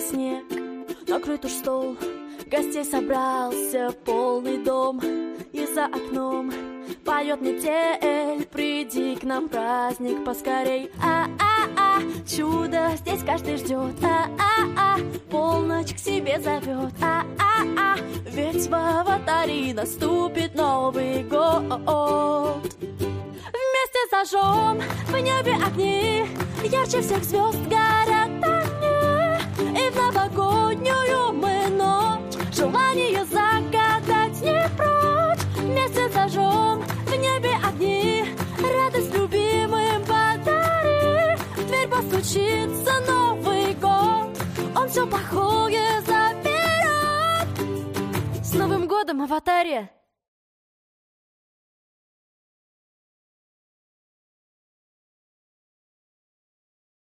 снег, накрыт уж стол, гостей собрался полный дом. И за окном поет метель, приди к нам, праздник поскорей. А-а-а, чудо здесь каждый ждет. А-а-а, полночь к себе зовет. А-а-а, ведь в аватаре наступит Новый год. Вместе зажжем в небе огни, ярче всех звезд горят они. И в новогоднюю мы ночь желание загадать не прочь. Вместе зажжем в небе огни, радость любимым подари. В дверь постучится Новый год, он все плохое заберет. С Новым годом, аватаре!